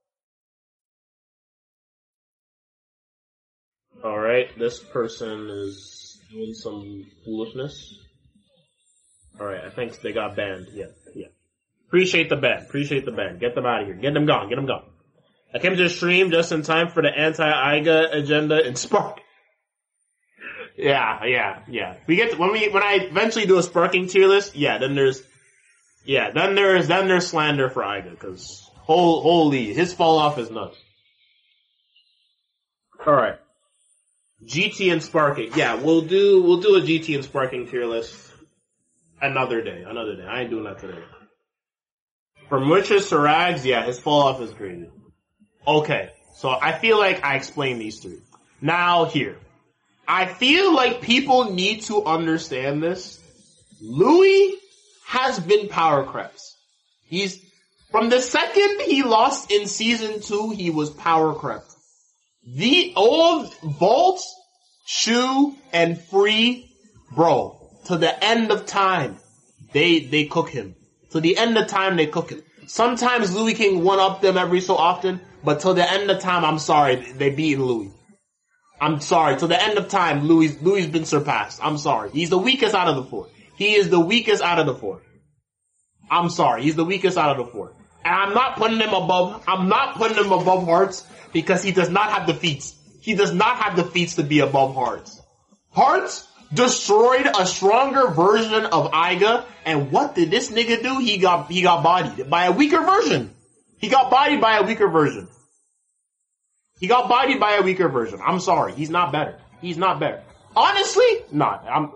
Alright, this person is doing some foolishness. Alright, I think they got banned. Yeah, yeah. Appreciate the ban. Appreciate the ban. Get them out of here. Get them gone. Get them gone. I came to the stream just in time for the anti-Iga agenda in Spark. Yeah, yeah, yeah. We get to, when we when I eventually do a Sparking tier list, yeah, then there's yeah, then there's then there's slander for Iga, because whole, holy, his fall off is nuts. Alright. G T and Sparking. Yeah, we'll do we'll do a G T and Sparking tier list. Another day, another day. I ain't doing that today. From Richard to Rags, yeah, his fall off is crazy. Okay, so I feel like I explained these three. Now here. I feel like people need to understand this. Louis has been power creps. He's, from the second he lost in season two, he was power crept. The old Volt, Shu, and Free, bro. To the end of time, they, they cook him. To the end of time, they cook him. Sometimes Louis King one-up them every so often, but till the end of time, I'm sorry, they beating Louis. I'm sorry, till the end of time, Louis, Louis been surpassed. I'm sorry. He's the weakest out of the four. He is the weakest out of the four. I'm sorry, he's the weakest out of the four. And I'm not putting him above, I'm not putting him above Hearts because he does not have the feats. He does not have the feats to be above Hearts. Hearts destroyed a stronger version of Iga, and what did this nigga do? He got, he got bodied by a weaker version. He got bodied by a weaker version. He got bodied by a weaker version. I'm sorry. He's not better. He's not better. Honestly, not. I'm,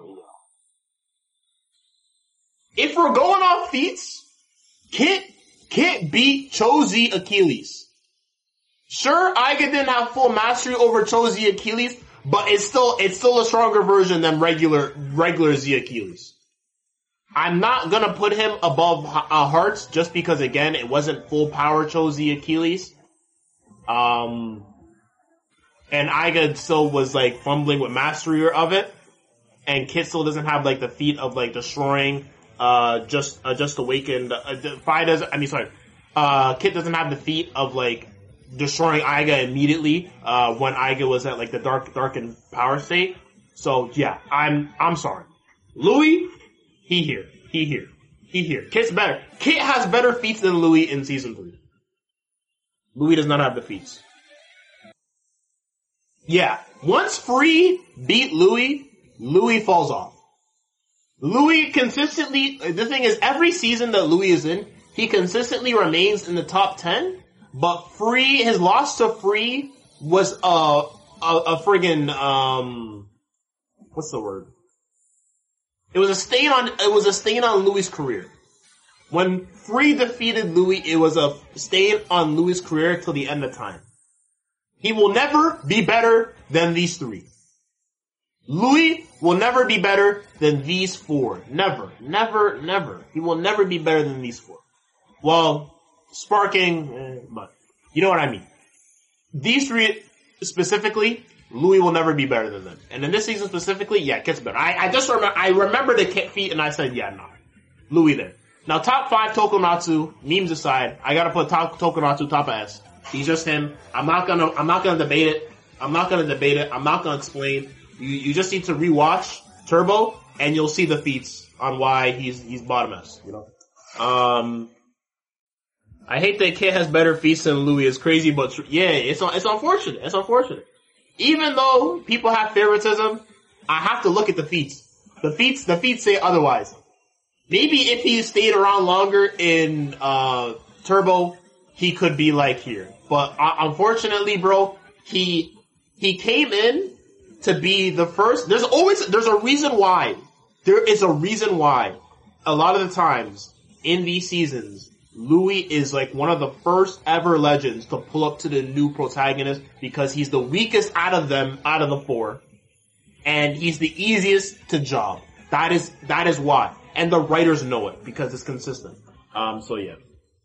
if we're going off feats, Kit, Kit beat Chozi Achilles. Sure, Iga didn't have full mastery over Chozi Achilles, but it's still, it's still a stronger version than regular, regular Z Achilles. I'm not gonna put him above uh, Hearts just because, again, it wasn't full power Chozi Achilles. Um, and Iga still was like fumbling with mastery of it, and Kit still doesn't have like the feat of like destroying, uh, just, uh, just awakened, uh, Fi does, I mean sorry, Uh, Kit doesn't have the feat of like destroying Aiga immediately, uh, when Aiga was at like the dark, darkened power state. So yeah, I'm, I'm sorry. Louis, he here. He here. He here. Kit's better. Kit has better feats than Louis in season three. Louis does not have the feats. Yeah. Once Free beat Louis, Louis falls off. Louis consistently, the thing is, every season that Louis is in, he consistently remains in the top ten, but Free, his loss to Free was a, a, a friggin', um, what's the word? It was a stain on, it was a stain on Louis' career. When Free defeated Louis, it was a stain on Louis' career till the end of time. He will never be better than these three. Louis will never be better than these four. Never. Never, never. He will never be better than these four. Well, Sparking, eh, but you know what I mean. These three specifically, Louis will never be better than them. And in this season specifically, yeah, Kit's better. I, I just remember, I remember the Kit feat and I said, yeah, no. Louis there. Now, top five Tokonatsu, memes aside, I gotta put top Tokonatsu top of S. He's just him. I'm not gonna, I'm not gonna debate it. I'm not gonna debate it. I'm not gonna explain. You, you just need to rewatch Turbo and you'll see the feats on why he's, he's bottom S, you know? Um, I hate that Kit has better feats than Louis. It's crazy, but tr- yeah, it's, it's unfortunate. It's unfortunate. Even though people have favoritism, I have to look at the feats. The feats, the feats say otherwise. Maybe if he stayed around longer in, uh, Turbo, he could be like here. But uh, unfortunately, bro, he, he came in to be the first. There's always, there's a reason why. There is a reason why. A lot of the times in these seasons, Louis is like one of the first ever legends to pull up to the new protagonist because he's the weakest out of them, out of the four. And he's the easiest to job. That is, that is why. And the writers know it because it's consistent. Um, so yeah.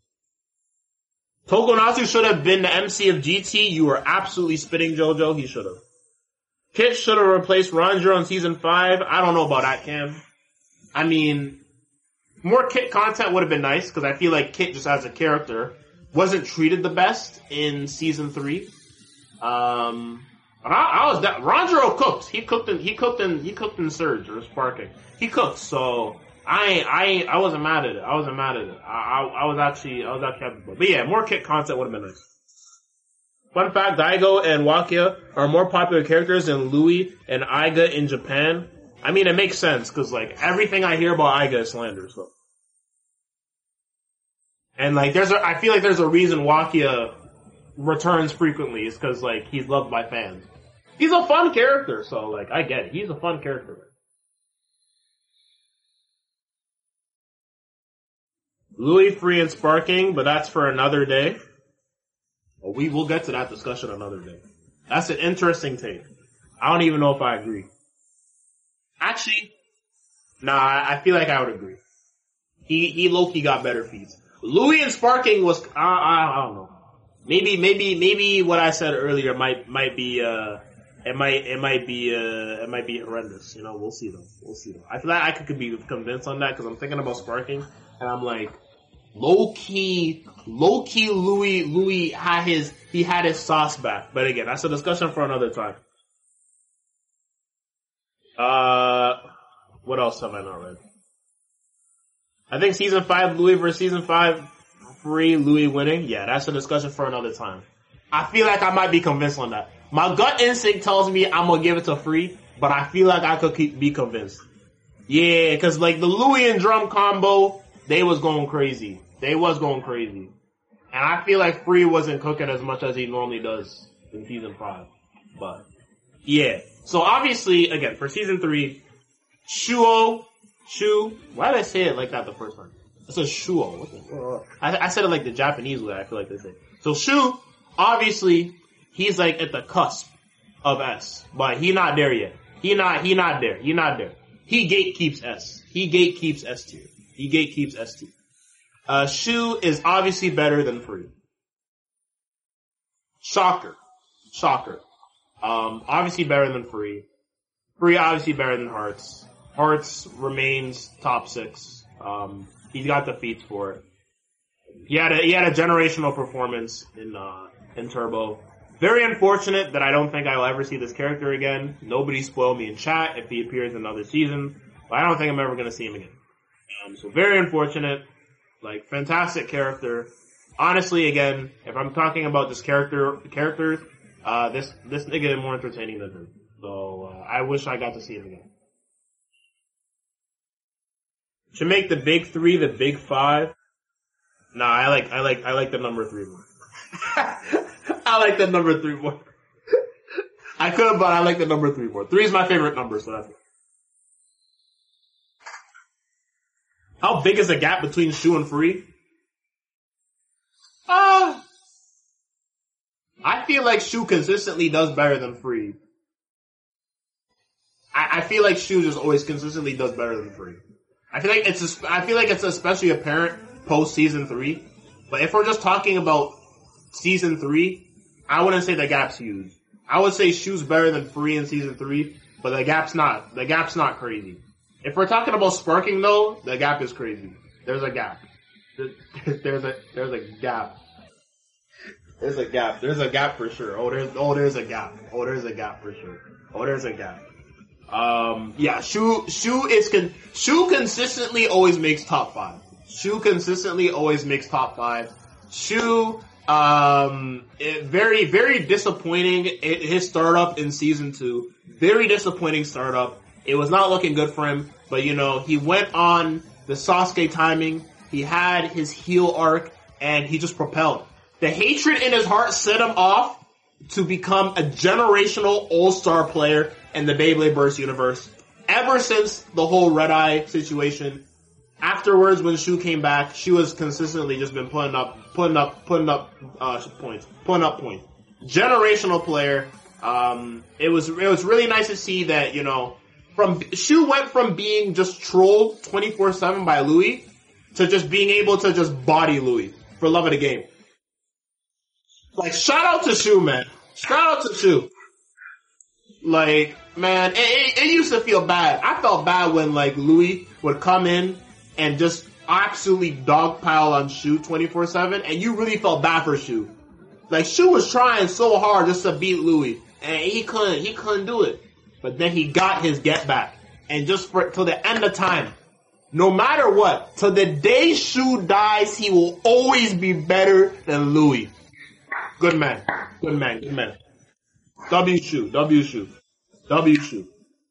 Tokonatsu should have been the M C of G T. You were absolutely spitting, JoJo. He should have. Kit should have replaced Ranger on season five. I don't know about that, Cam. I mean, more Kit content would have been nice because I feel like Kit just as a character wasn't treated the best in season three. Um, but I, I was that Ranjiro cooked. He cooked in he cooked in he cooked in Surge or Sparking. He cooked, so I I I wasn't mad at it. I wasn't mad at it. I I, I was actually I was actually happy. But yeah, more Kit content would have been nice. Fun fact, Daigo and Wakia are more popular characters than Louis and Aiga in Japan. I mean, it makes sense, cause like, everything I hear about Aiga is slander, so. And like, there's a, I feel like there's a reason Wakia returns frequently, is cause like, he's loved by fans. He's a fun character, so like, I get it. He's a fun character. Louis, Free, and Sparking, but that's for another day. Well, we will get to that discussion another day. That's an interesting take. I don't even know if I agree. Actually, nah, I feel like I would agree. He, he low-key got better feats. Louis and Sparking was, I, I, I don't know. Maybe, maybe, maybe what I said earlier might, might be, uh, it might, it might be, uh, it might be horrendous. You know, we'll see though. We'll see though. I feel like I could be convinced on that because I'm thinking about Sparking and I'm like, low-key, low-key Louis, Louis had his, he had his sauce back. But again, that's a discussion for another time. Uh, what else have I not read? I think season five, Louis versus season five, Free, Louis winning. Yeah, that's a discussion for another time. I feel like I might be convinced on that. My gut instinct tells me I'm gonna give it to Free, but I feel like I could keep, be convinced. Yeah, cause like the Louis and Drum combo, they was going crazy. They was going crazy. And I feel like Free wasn't cooking as much as he normally does in season five. But, yeah. So obviously, again, for season three, Shuo, Shu, why did I say it like that the first time? It says Shuo. What the, I, I said it like the Japanese way, I feel like they say. So Shu, obviously, he's like at the cusp of S. But he not there yet. He not, he not there. He not there. He gatekeeps S. He gatekeeps S tier. He gatekeeps S tier. Uh, Shu is obviously better than Free. Shocker. Shocker. Um, obviously better than Free. Free obviously better than Hearts. Hearts remains top six. Um, he's got the feats for it. He had a, he had a generational performance in, uh, in Turbo. Very unfortunate that I don't think I will ever see this character again. Nobody spoil me in chat if he appears in another season, but I don't think I'm ever gonna see him again. Um, so very unfortunate. Like, fantastic character. Honestly, again, if I'm talking about this character, characters, uh, this, this nigga is more entertaining than him. So, uh, I wish I got to see him again. Should make the big three the big five. Nah, I like, I like, I like the number three more. I like the number three more. I could, but I like the number three more. Three is my favorite number, so that's it. How big is the gap between Shu and Free? Uh, I feel like Shu consistently does better than Free. I, I feel like Shu just always consistently does better than Free. I feel like it's, I feel like it's especially apparent post season three. But if we're just talking about season three, I wouldn't say the gap's huge. I would say Shu's better than Free in season three, but the gap's not, the gap's not crazy. If we're talking about sparking though, the gap is crazy. There's a gap. There's a, there's a gap. There's a gap. There's a gap for sure. Oh, there's, oh, there's a gap. Oh, there's a gap for sure. Oh, there's a gap. Um, yeah, Shu, Shu is con, Shu consistently always makes top five. Shu consistently always makes top five. Shu, um, it, very, very disappointing. It, his startup in season two. Very disappointing startup. It was not looking good for him, but you know, he went on the Sasuke timing. He had his heel arc, and he just propelled. The hatred in his heart set him off to become a generational all-star player in the Beyblade Burst universe. Ever since the whole Red Eye situation, afterwards when Shu came back, Shu has consistently just been putting up, putting up, putting up, uh, points, putting up points. Generational player. Um, it was, it was really nice to see that, you know, from, Shu went from being just trolled twenty-four seven by Louis to just being able to just body Louis for love of the game. Like, shout out to Shu, man. Shout out to Shu. Like, man, it, it, it used to feel bad. I felt bad when, like, Louis would come in and just absolutely dogpile on Shu twenty-four seven, and you really felt bad for Shu. Like, Shu was trying so hard just to beat Louis, and he couldn't, he couldn't do it. But then he got his get back. And just for, till the end of time, no matter what, till the day Shu dies, he will always be better than Louis. Good man. Good man. Good man. W Shu. W Shu. W Shu.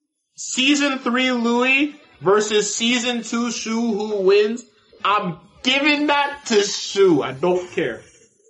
Season three Louis versus season two Shu, who wins? I'm giving that to Shu. I don't care.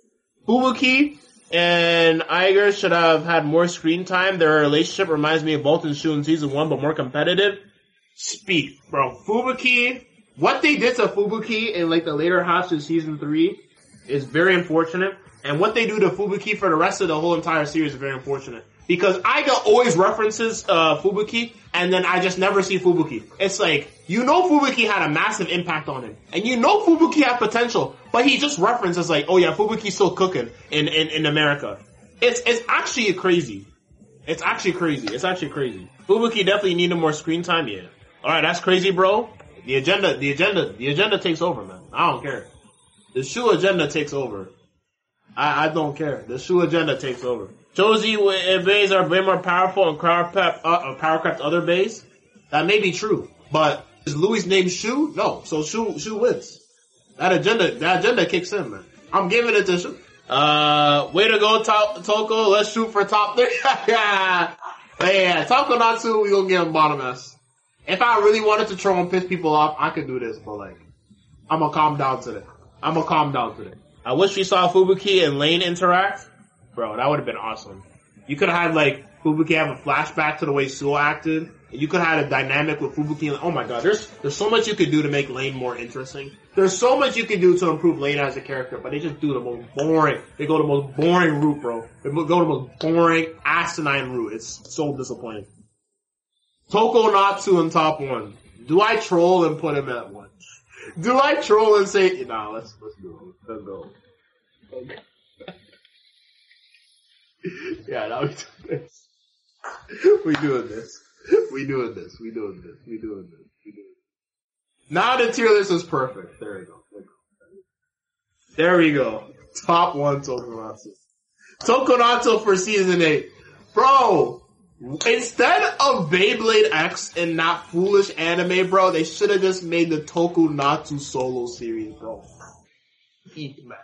Fubuki and Iger should have had more screen time. Their relationship reminds me of both in Shu in season one, but more competitive. Speak, bro. Fubuki, what they did to Fubuki in like the later halves of season three is very unfortunate. And what they do to Fubuki for the rest of the whole entire series is very unfortunate. Because Iga always references, uh, Fubuki, and then I just never see Fubuki. It's like, you know Fubuki had a massive impact on him. And you know Fubuki had potential, but he just references like, oh yeah, Fubuki's still cooking in, in, in America. It's, it's actually crazy. It's actually crazy. It's actually crazy. Fubuki definitely needed more screen time, yeah. Alright, that's crazy, bro. The agenda, the agenda, the agenda takes over, man. I don't care. The Shu agenda takes over. I, I don't care. The Shu agenda takes over. Josie bays are way more powerful and Power Pep, uh, Powercraft other bays. That may be true, but is Louis' name Shu? No, so Shu Shu wins. That agenda, that agenda kicks in, man. I'm giving it to Shu. Uh, way to go, to- Toko. Let's shoot for top three. yeah, yeah. Toko Natsu, we gonna give him bottom S. If I really wanted to troll and piss people off, I could do this, but like, I'm gonna calm down today. I'm gonna calm down today. I wish we saw Fubuki and Lane interact. Bro, that would have been awesome. You could have had, like, Fubuki have a flashback to the way Suo acted. You could have had a dynamic with Fubuki and, oh my god, there's, there's so much you could do to make Lane more interesting. There's so much you can do to improve Lane as a character, but they just do the most boring, they go the most boring route, bro. They go the most boring, asinine route. It's so disappointing. Toko Natsu in top one. Do I troll and put him at one? Do I troll and say, nah, let's, let's go. Let's go. Okay. Yeah, now we do this. We doing this. We doing this. We doing this. We doing this. We doing this. Now the tier list is perfect. There we go. There we go. There we go. Top one Tokonatsu. Tokonatsu for season eight. Bro, instead of Beyblade X in that foolish anime, bro, they should have just made the Tokonatsu solo series, bro. Peak, man.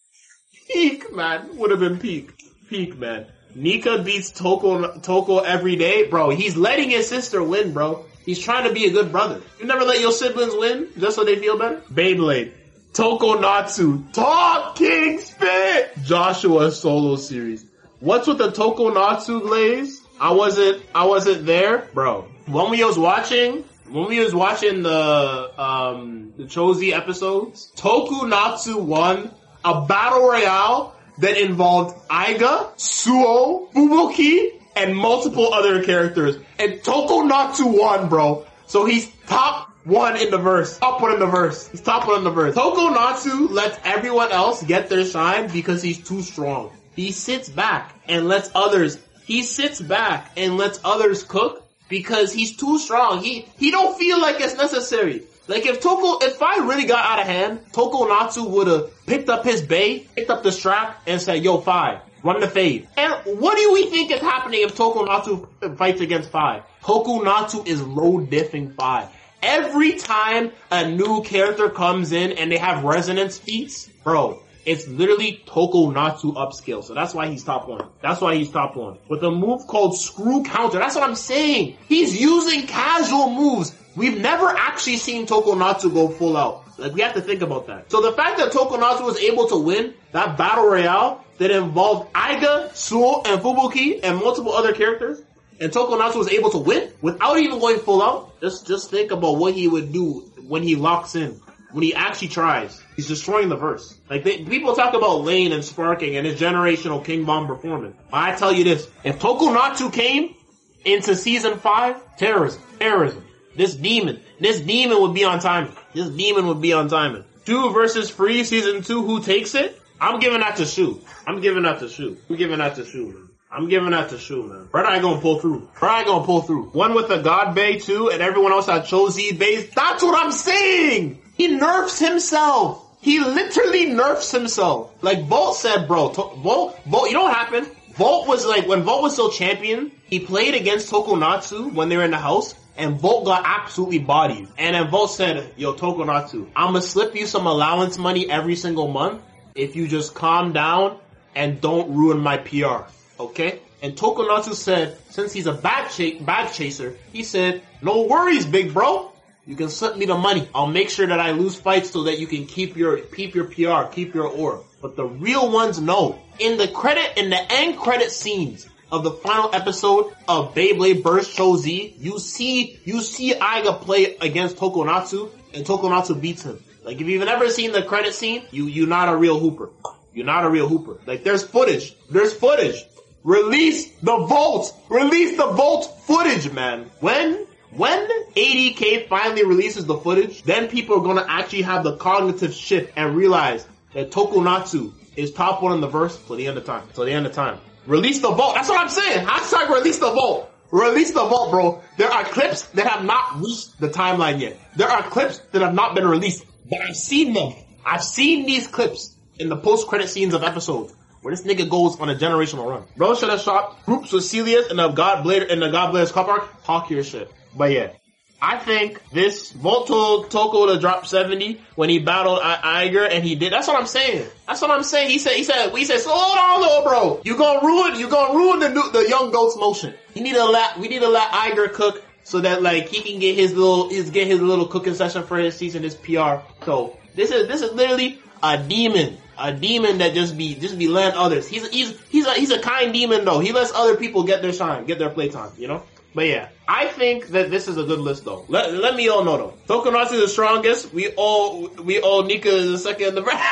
Peak, man. Would have been peak. Peak, man. Nika beats Toko, Toko every day. Bro, he's letting his sister win, bro. He's trying to be a good brother. You never let your siblings win just so they feel better? Beyblade. Tokonatsu. Talking spit! Joshua solo series. What's with the Tokonatsu glaze? I wasn't, I wasn't there. Bro, when we was watching, when we was watching the, um, the Chozi episodes, Tokonatsu won a battle royale that involved Aiga, Suo, Fubuki, and multiple other characters. And Tokonatsu won, bro. So he's top one in the verse. Top one in the verse. He's top one in the verse. Tokonatsu lets everyone else get their shine because he's too strong. He sits back and lets others, he sits back and lets others cook because he's too strong. He, he don't feel like it's necessary. Like if Toko, if I really got out of hand, Tokonatsu would have picked up his bay, picked up the strap, and said, yo, Five, run the fade. And what do we think is happening if Tokonatsu fights against Five? Tokonatsu is low diffing Five. Every time a new character comes in and they have resonance feats, bro, it's literally Tokonatsu upscale. So that's why he's top one. That's why he's top one. With a move called Screw Counter. That's what I'm saying. He's using casual moves. We've never actually seen Tokonatsu go full out. Like, we have to think about that. So the fact that Tokonatsu was able to win that battle royale that involved Aiga, Suo, and Fubuki, and multiple other characters, and Tokonatsu was able to win without even going full out, just, just think about what he would do when he locks in. When he actually tries. He's destroying the verse. Like, they, people talk about Lane and Sparking and his generational King Bomb performance. I tell you this, if Tokonatsu came into season five, terrorism, terrorism. This demon, this demon would be on timing. This demon would be on timing. Shu versus Free season two, who takes it? I'm giving that to Shu. I'm giving that to Shu. I'm giving that to Shu, man. I'm giving that to Shu, man. Brad ain't gonna pull through. Brad ain't gonna pull through. One with the God Bay too, and everyone else had Chozi Bays. That's what I'm saying! He nerfs himself. He literally nerfs himself. Like Volt said, bro. To- Volt, Volt, you know what happened? Volt was like, when Volt was still champion, he played against Tokonatsu when they were in the house, and Volt got absolutely bodied. And then Volt said, yo, Tokonatsu, I'ma slip you some allowance money every single month if you just calm down and don't ruin my P R. Okay? And Tokonatsu said, since he's a bag, ch- bag chaser, he said, no worries, big bro. You can slip me the money. I'll make sure that I lose fights so that you can keep your, keep your P R, keep your aura. But the real ones know. In the credit, in the end credit scenes of the final episode of Beyblade Burst Chozi, you see, you see Aiga play against Tokonatsu, and Tokonatsu beats him. Like, if you've never seen the credit scene, you, you're not a real hooper. You're not a real hooper. Like, there's footage. There's footage. Release the Volt! Release the Volt footage, man. When, when A D K finally releases the footage, then people are gonna actually have the cognitive shift and realize that Tokonatsu is top one in the verse till the end of time. Till the end of time. Release the Volt. That's what I'm saying. Hashtag release the Volt. Release the Volt, bro. There are clips that have not reached the timeline yet. There are clips that have not been released. But I've seen them. I've seen these clips in the post-credit scenes of episodes where this nigga goes on a generational run. Bro should have shot groups with Celius in the God Blader in the God Blader's Cup arc. Talk your shit. But yeah. I think this Volt told Toko to drop seventy when he battled I- Iger, and he did. That's what I'm saying. That's what I'm saying. He said, he said, he said, slow down, little bro. You gonna ruin, you gonna ruin the new, the young goat's motion. You need to let, we need to let Iger cook so that like he can get his little, his get his little cooking session for his season, his P R. So this is, this is literally a demon. A demon that just be, just be letting others. He's, he's, he's a, he's a kind demon though. He lets other people get their shine, get their playtime, you know? But yeah, I think that this is a good list though. Let, let me all know though. Tokonatsu is the strongest. We all, we all Nika is the second in the bracket.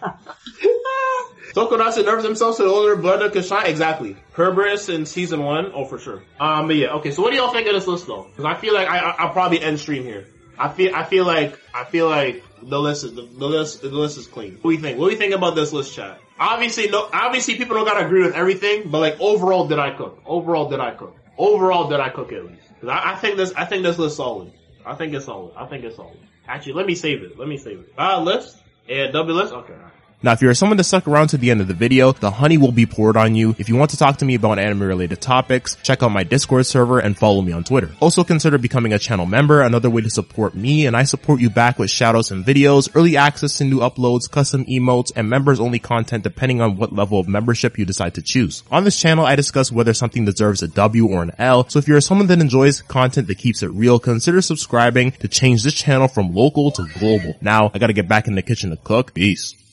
Tokonatsu nerves himself so the older brother can shine. Exactly. Kerberos in season one. Oh, for sure. Um, but yeah, okay. So what do y'all think of this list though? Cause I feel like I, I, I'll probably end stream here. I feel, I feel like, I feel like the list is, the, the list, the list is clean. What do you think? What do you think about this list, chat? Obviously, no, obviously people don't gotta agree with everything, but like overall, did I cook? Overall, did I cook? Overall, did I cook at least? Cause I, I think this, I think this list solid. I think it's solid. I think it's solid. Actually, let me save it. Let me save it. Ah, uh, list? Yeah, double list? Okay.
Now, if you're someone that stuck around to the end of the video, the honey will be poured on you. If you want to talk to me about anime related topics, check out my Discord server and follow me on Twitter. Also consider becoming a channel member, another way to support me, and I support you back with shoutouts and videos, early access to new uploads, custom emotes, and members only content depending on what level of membership you decide to choose. On this channel, I discuss whether something deserves a W or an L, so if you're someone that enjoys content that keeps it real, consider subscribing to change this channel from local to global. Now, I gotta get back in the kitchen to cook. Peace.